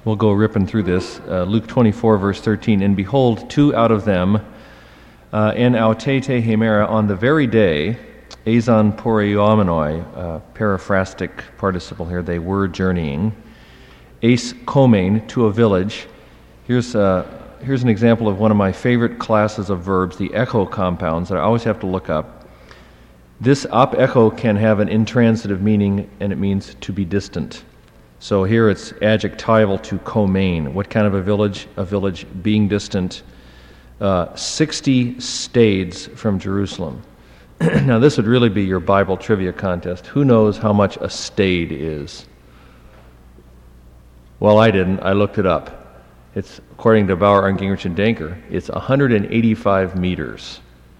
We'll go ripping through this. Luke 24, verse 13. And behold, two out of them, en autete hemera, on the very day, eison poreuomenoi, paraphrastic participle here, they were journeying, eis komein, to a village. Here's an example of one of my favorite classes of verbs, the echo compounds, that I always have to look up. This ap echo can have an intransitive meaning, and it means to be distant. So here it's adjectival to komein. What kind of a village? A village being distant, 60 stades from Jerusalem. Now this would really be your Bible trivia contest. Who knows how much a stade is? Well, I didn't. I looked it up. It's, according to Bauer and Gingrich and Danker, it's 185 meters.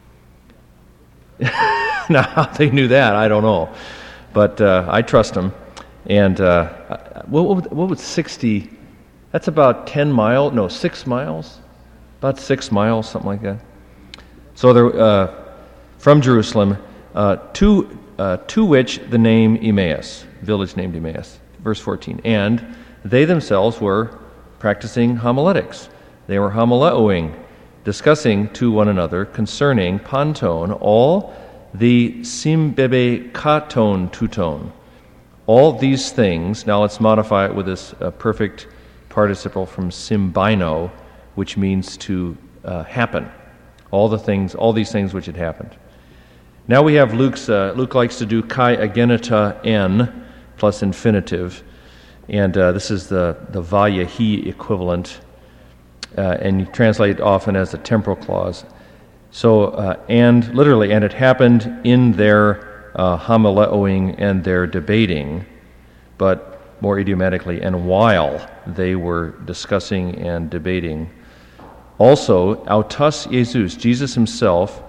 Now, how they knew that, I don't know. But I trust them. And what would 60, that's about 10 miles, no, 6 miles? About 6 miles, something like that. So there, from Jerusalem, to which the name Emmaus, village named Emmaus, verse 14. And they themselves were practicing homiletics. They were homileoing, discussing to one another concerning panton, all the symbebe katon tuton. All these things, now let's modify it with this perfect participle from symbino, which means to happen. All these things which had happened. Now we have Luke likes to do kai agenita n plus infinitive, and this is the vayahi equivalent, and you translate often as a temporal clause. So, and literally, and it happened in their homileoing and their debating, but more idiomatically, and while they were discussing and debating. Also, autos Jesus himself,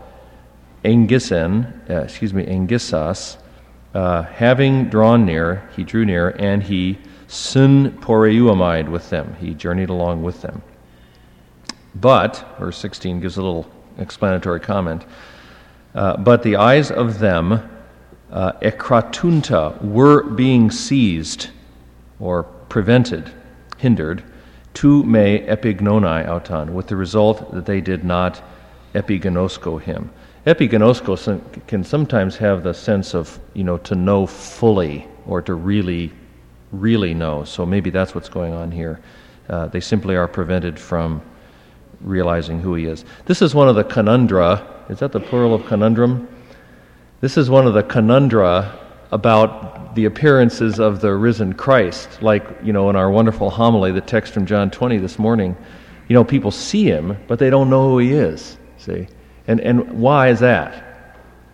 engisas, having drawn near, he drew near, and he sun poreuomide with them. He journeyed along with them. But, verse 16 gives a little explanatory comment, but the eyes of them, ekratunta, were being seized, or prevented, hindered, to me epignomai auton, with the result that they did not epignosko him. Epignosko can sometimes have the sense of, to know fully, or to really, really know. So maybe that's what's going on here. They simply are prevented from realizing who he is. This is one of the conundra. Is that the plural of conundrum? This is one of the conundra about the appearances of the risen Christ. Like, in our wonderful homily, the text from John 20 this morning, people see him, but they don't know who he is, see? And why is that?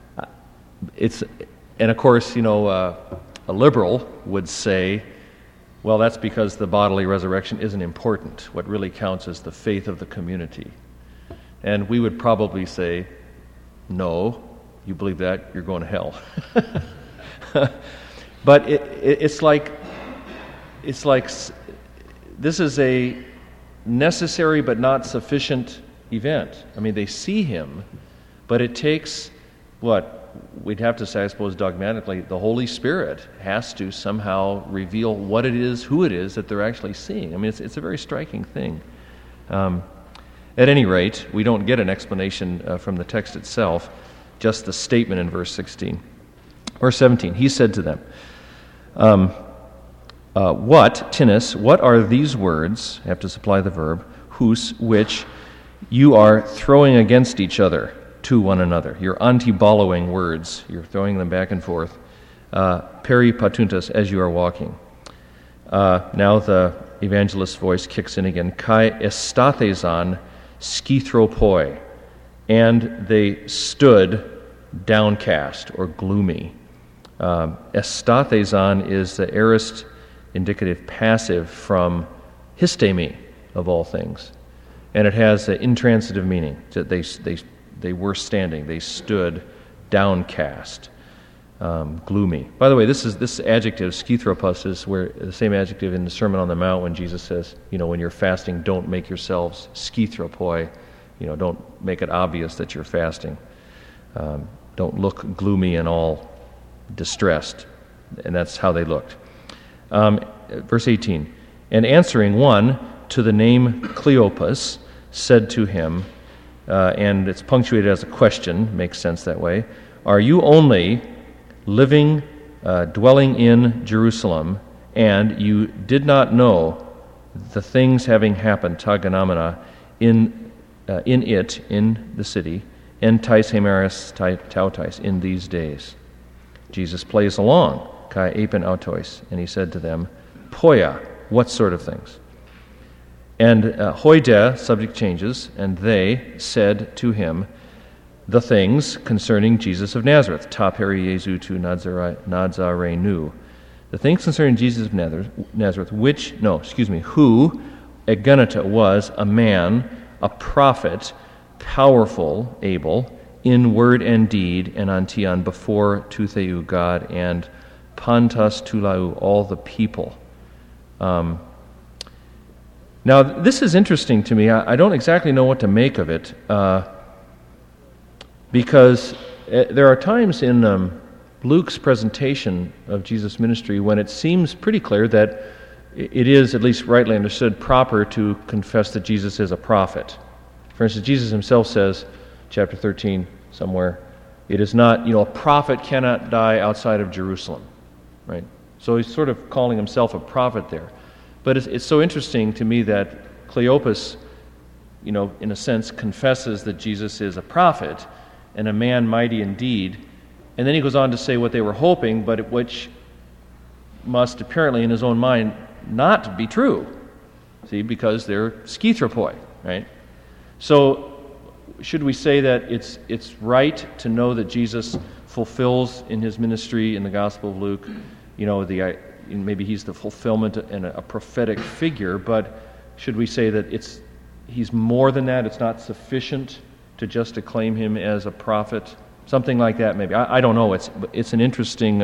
And of course, a liberal would say, well, that's because the bodily resurrection isn't important. What really counts is the faith of the community. And we would probably say, no, you believe that, you're going to hell. But it's like this is a necessary but not sufficient event. I mean, they see him, but it takes what? We'd have to say, I suppose, dogmatically, the Holy Spirit has to somehow reveal what it is, who it is that they're actually seeing. I mean, it's a very striking thing. At any rate, we don't get an explanation from the text itself, just the statement in verse 16. Verse 17, he said to them, what, tinnis, what are these words, I have to supply the verb, hus, which you are throwing against each other, to one another. You're anti-ballowing words. You're throwing them back and forth. Peri patuntas, as you are walking. Now the evangelist's voice kicks in again. Kai estathezan skithropoi. And they stood downcast or gloomy. Estathezan is the aorist indicative passive from histemi, of all things. And it has an intransitive meaning. They were standing. They stood downcast, gloomy. By the way, this adjective, skithropos, is where the same adjective in the Sermon on the Mount when Jesus says, when you're fasting, don't make yourselves skithropoi. Don't make it obvious that you're fasting. Don't look gloomy and all distressed. And that's how they looked. Verse 18, And answering one to the name Cleopas said to him, and it's punctuated as a question, makes sense that way, are you only living, dwelling in Jerusalem, and you did not know the things having happened, taganamana, in the city, en tais hemeris tautais, in these days? Jesus plays along, kai epen autois, and he said to them, poia, what sort of things? And hoide, subject changes, and they said to him, the things concerning Jesus of Nazareth, ta peri Jesu tu Nazarenu. The things concerning Jesus of Nazareth, who egenita was a man, a prophet, powerful, able, in word and deed, and antion before tutheu God, and pantas tulau all the people. Now, this is interesting to me. I don't exactly know what to make of it, because there are times in Luke's presentation of Jesus' ministry when it seems pretty clear that it is, at least rightly understood, proper to confess that Jesus is a prophet. For instance, Jesus himself says, chapter 13 somewhere, it is not, a prophet cannot die outside of Jerusalem, right? So he's sort of calling himself a prophet there. But it's so interesting to me that Cleopas, in a sense, confesses that Jesus is a prophet and a man mighty indeed. And then he goes on to say what they were hoping, but which must apparently in his own mind not be true. See, because they're schithropoi, right? So should we say that it's right to know that Jesus fulfills in his ministry in the Gospel of Luke, maybe he's the fulfillment and a prophetic figure, but should we say that he's more than that? It's not sufficient to just acclaim him as a prophet? Something like that, maybe. I don't know. It's an interesting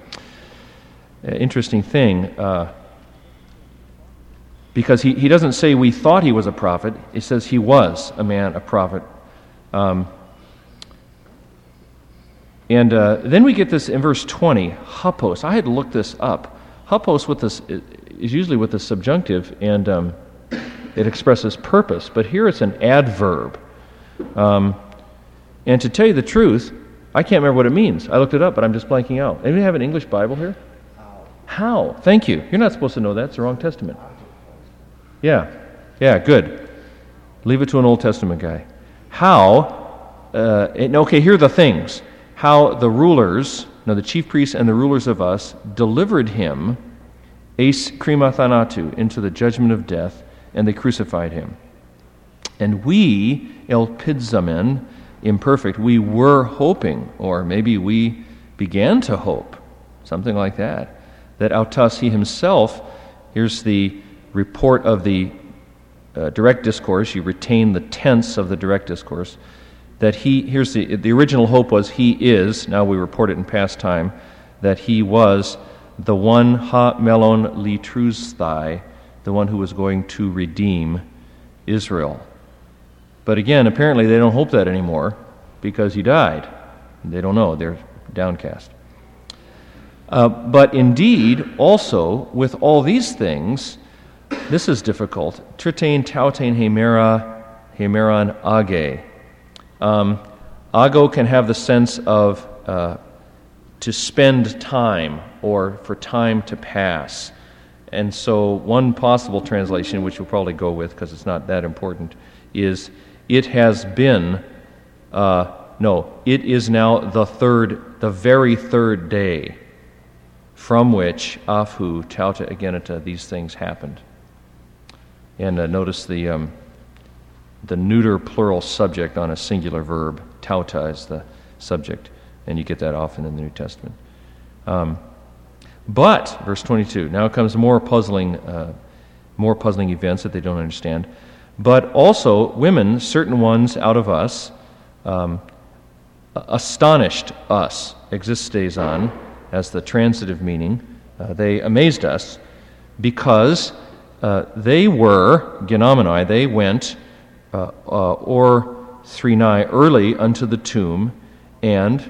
thing, because he doesn't say we thought he was a prophet. He says he was a man, a prophet. And then we get this in verse 20, hapos. I had to look this up. Hapos is usually with the subjunctive, and it expresses purpose. But here it's an adverb. And to tell you the truth, I can't remember what it means. I looked it up, but I'm just blanking out. Anybody have an English Bible here? How? Thank you. You're not supposed to know that. It's the wrong Testament. Yeah, good. Leave it to an Old Testament guy. How, okay, here are the things. How the rulers, the chief priests and the rulers of us, delivered him, eis krima thanatu, into the judgment of death, and they crucified him. And we, elpidzamen, imperfect, we were hoping, or maybe we began to hope, something like that autas, he himself, here's the report of the direct discourse, you retain the tense of the direct discourse, that here's the original hope was he is, now we report it in past time, that he was the one ha melon litrusthai, the one who was going to redeem Israel. But again, apparently they don't hope that anymore because he died. They don't know. They're downcast. But indeed, also, with all these things, this is difficult. Tritain tautain hemeran age. Ago can have the sense of to spend time or for time to pass. And so one possible translation, which we'll probably go with because it's not that important, is it has been, it is now the very third day from which Aphu, Tauta, Agenita, these things happened. And notice the neuter plural subject on a singular verb. Tauta is the subject, and you get that often in the New Testament. But, verse 22, now comes more puzzling events that they don't understand. But also, women, certain ones out of us, astonished us, exists on, as the transitive meaning. They amazed us because they were, genomenai, they went, or threnai, early unto the tomb, and,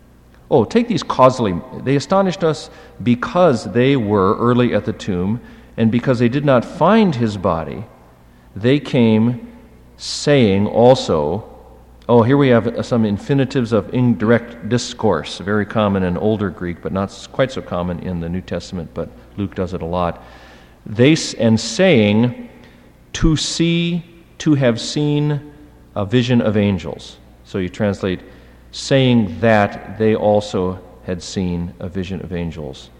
take these causally, they astonished us because they were early at the tomb, And because they did not find his body, they came saying also, oh, here we have some infinitives of indirect discourse, very common in older Greek, but not quite so common in the New Testament, but Luke does it a lot. And saying, to have seen a vision of angels. So you translate, saying that they also had seen a vision of angels.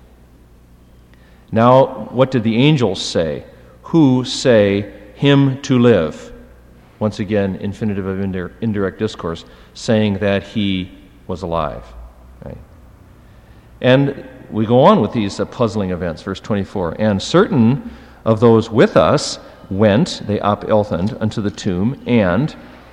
Now, what did the angels say? Who say him to live? Once again, infinitive of indirect discourse, saying that he was alive. Right? And we go on with these puzzling events. Verse 24, and certain of those with us went, they apelthand, unto the tomb, and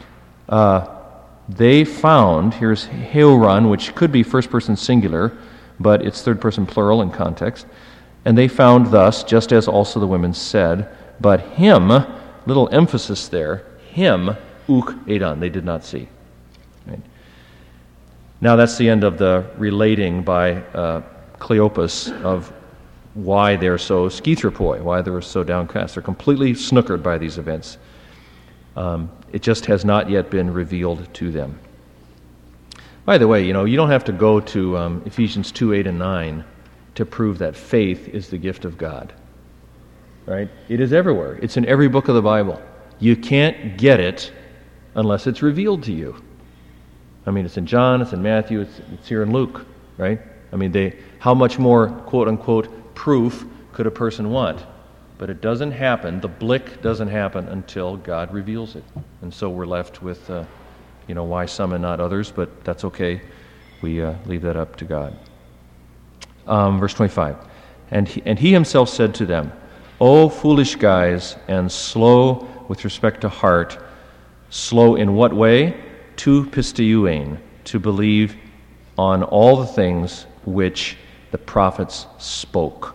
they found, here's heuron, which could be first person singular, but it's third person plural in context, and they found thus, just as also the women said, but him, little emphasis there, him, uk edon, they did not see. Right? Now that's the end of the relating by Cleopas of why they're so schithropoi, why they were so downcast. They're completely snookered by these events. It just has not yet been revealed to them. By the way, you don't have to go to Ephesians 2, 8, and 9 to prove that faith is the gift of God. Right? It is everywhere. It's in every book of the Bible. You can't get it unless it's revealed to you. I mean, it's in John, it's in Matthew, it's here in Luke, right? I mean, how much more, quote-unquote, proof could a person want? But it doesn't happen, the blick doesn't happen until God reveals it. And so we're left with, why some and not others, but that's okay. We leave that up to God. Verse 25, and he himself said to them, O foolish guys, and slow with respect to heart, slow in what way? To pisteuein, to believe on all the things which the prophets spoke.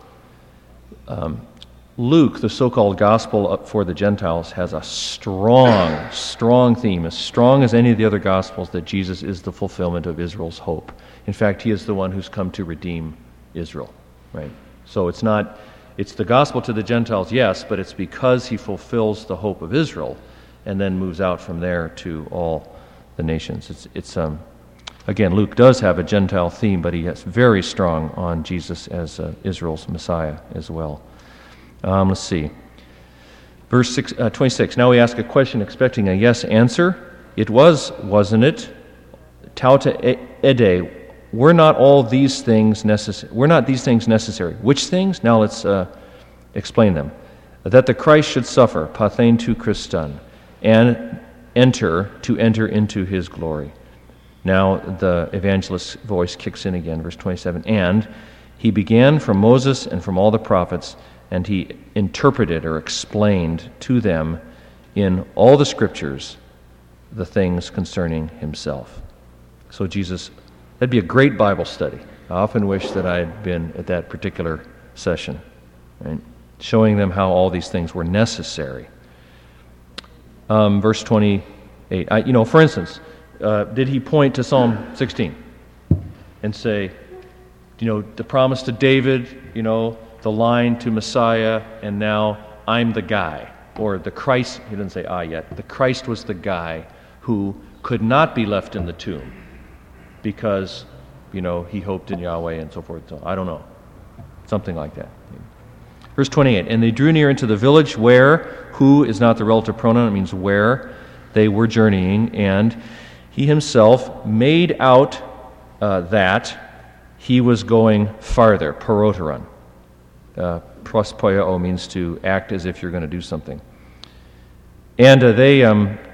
Luke, the so-called gospel for the Gentiles, has a strong theme, as strong as any of the other gospels, that Jesus is the fulfillment of Israel's hope. In fact, he is the one who's come to redeem Israel. Right? So it's the gospel to the Gentiles, yes, but it's because he fulfills the hope of Israel and then moves out from there to all the nations. Again, Luke does have a Gentile theme, but he is very strong on Jesus as Israel's Messiah as well. Let's see. Verse 26. Now we ask a question expecting a yes answer. It was, wasn't it? Tauta ede. Were not all these things necessary? Were not these things necessary? Which things? Now let's explain them. That the Christ should suffer, pathein tu Christon, and enter into his glory. Now the evangelist's voice kicks in again, verse 27. And he began from Moses and from all the prophets, and he interpreted or explained to them in all the scriptures the things concerning himself. So Jesus, that'd be a great Bible study. I often wish that I had been at that particular session, right? Showing them how all these things were necessary. Verse 28. For instance, did he point to Psalm 16 and say, the promise to David, the line to Messiah, and now I'm the guy, or the Christ? He didn't say I yet. The Christ was the guy who could not be left in the tomb because, he hoped in Yahweh and so forth. So I don't know. Something like that. Verse 28, and they drew near into the village where, who is not the relative pronoun, it means where they were journeying, and he himself made out that he was going farther, paroteron. Prospoiao means to act as if you're going to do something. And they,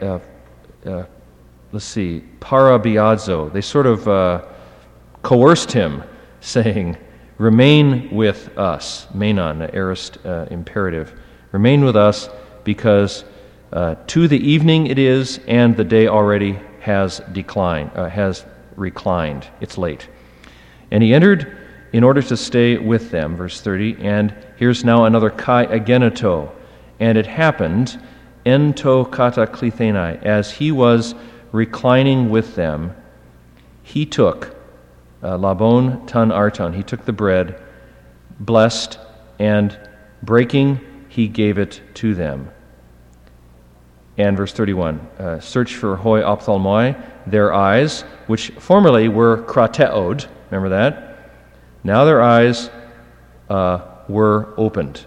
parabiazo, they sort of coerced him, saying, remain with us. Menon, aorist imperative. Remain with us because to the evening it is, and the day already has reclined. It's late. And he entered in order to stay with them, verse 30, and here's now another kai ageneto. And it happened, ento kata klithenai, as he was reclining with them, he took labon tan arton, he took the bread, blessed, and breaking, he gave it to them. And verse 31, search for hoi ophthalmoi, their eyes, which formerly were krateod, remember that? Now their eyes were opened.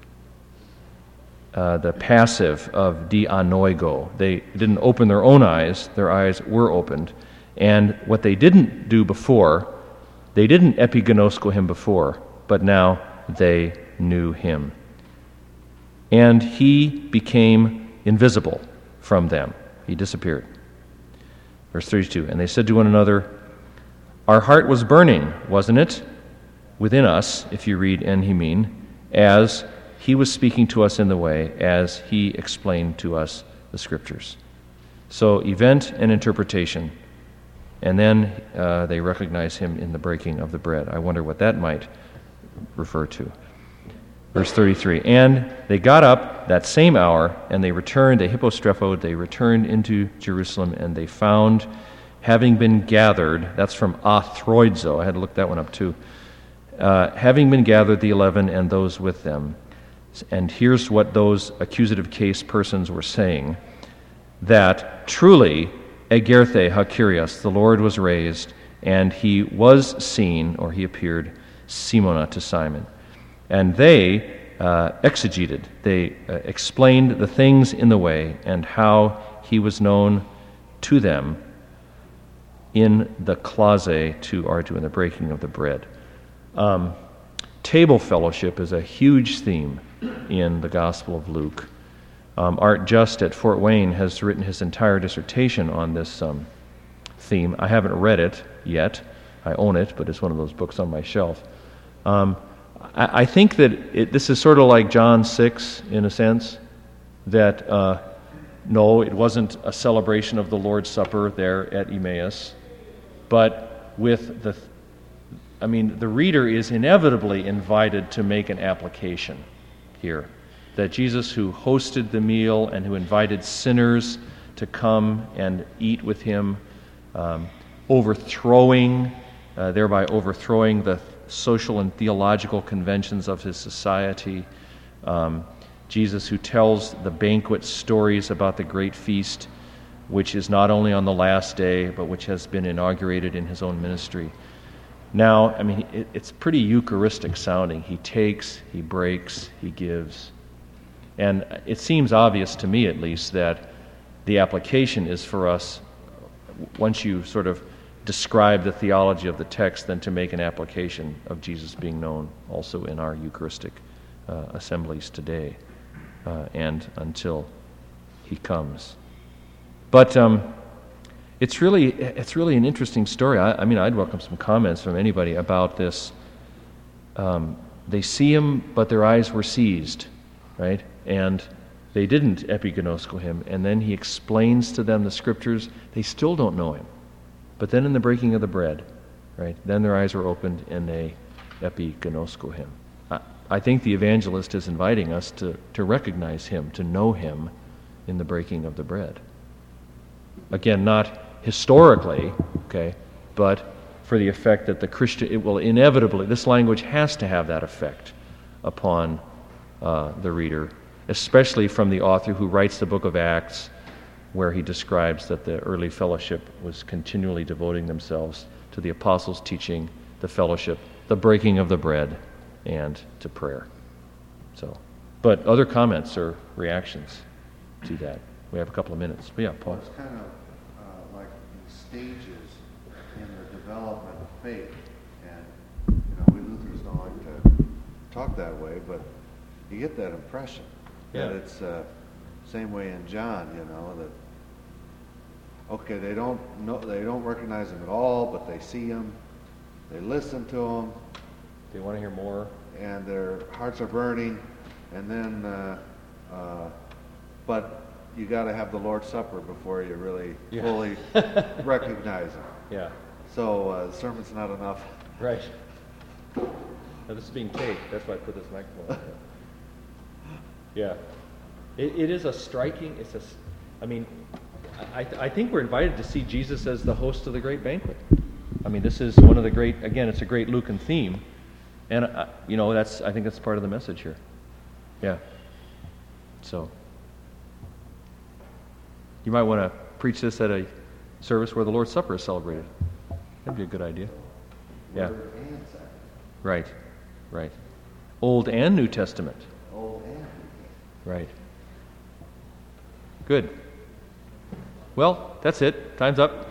The passive of dianoigo. They didn't open their own eyes, their eyes were opened. And what they didn't do before, they didn't epiginosko him before, but now they knew him. And he became invisible from them. He disappeared. Verse 32, and they said to one another, our heart was burning, wasn't it, within us, if you read en hymin, as he was speaking to us in the way, as he explained to us the Scriptures. So event and interpretation. And then they recognize him in the breaking of the bread. I wonder what that might refer to. Verse 33, and they got up that same hour, and they returned, they hippostrephoed, they returned into Jerusalem, and they found, having been gathered, that's from athroidzo, I had to look that one up too, having been gathered the 11 and those with them. And here's what those accusative case persons were saying, that truly, egerthe ha Kyrios, the Lord was raised, and he was seen, or he appeared, Simona to Simon. And they exegeted, they explained the things in the way and how he was known to them in the klase to Artu, in the breaking of the bread. Table fellowship is a huge theme in the Gospel of Luke. Art Just at Fort Wayne has written his entire dissertation on this theme. I haven't read it yet. I own it, but it's one of those books on my shelf. I think that this is sort of like John 6 in a sense, that no, it wasn't a celebration of the Lord's Supper there at Emmaus, but with the reader is inevitably invited to make an application here. That Jesus, who hosted the meal and who invited sinners to come and eat with him, thereby overthrowing the social and theological conventions of his society. Jesus, who tells the banquet stories about the great feast, which is not only on the last day, but which has been inaugurated in his own ministry. Now, it's pretty Eucharistic sounding. He takes, he breaks, he gives. And it seems obvious to me, at least, that the application is for us, once you sort of describe the theology of the text, then to make an application of Jesus being known also in our Eucharistic assemblies today and until he comes. But it's really an interesting story. I'd welcome some comments from anybody about this. They see him, but their eyes were seized, right? And they didn't epiginosko him. And then he explains to them the Scriptures. They still don't know him. But then in the breaking of the bread, right, then their eyes were opened and they epiginosko him. I think the evangelist is inviting us to recognize him, to know him in the breaking of the bread. Again, not historically, okay, but for the effect that the Christian, it will inevitably, this language has to have that effect upon the reader, especially from the author who writes the book of Acts, where he describes that the early fellowship was continually devoting themselves to the apostles' teaching, the fellowship, the breaking of the bread, and to prayer. So, but other comments or reactions to that? We have a couple of minutes. But yeah, Paul. It's kind of like stages in the development of faith, and we Lutherans don't like to talk that way, but you get that impression that it's same way in John, that okay, they don't recognize him at all, but they see him, they listen to him, they want to hear more, and their hearts are burning, and then but you got to have the Lord's Supper before you really fully recognize him. Yeah. So the sermon's not enough. Right. Now this is being taped. That's why I put this microphone on. Yeah. It is a striking, I think we're invited to see Jesus as the host of the great banquet. This is one of the great, again, it's a great Lucan theme. And, I think that's part of the message here. Yeah. So, you might want to preach this at a service where the Lord's Supper is celebrated. That'd be a good idea. Yeah. Word and sacrament. Right. Right. Old and New Testament. Old and New. Right. Good. Well, that's it. Time's up.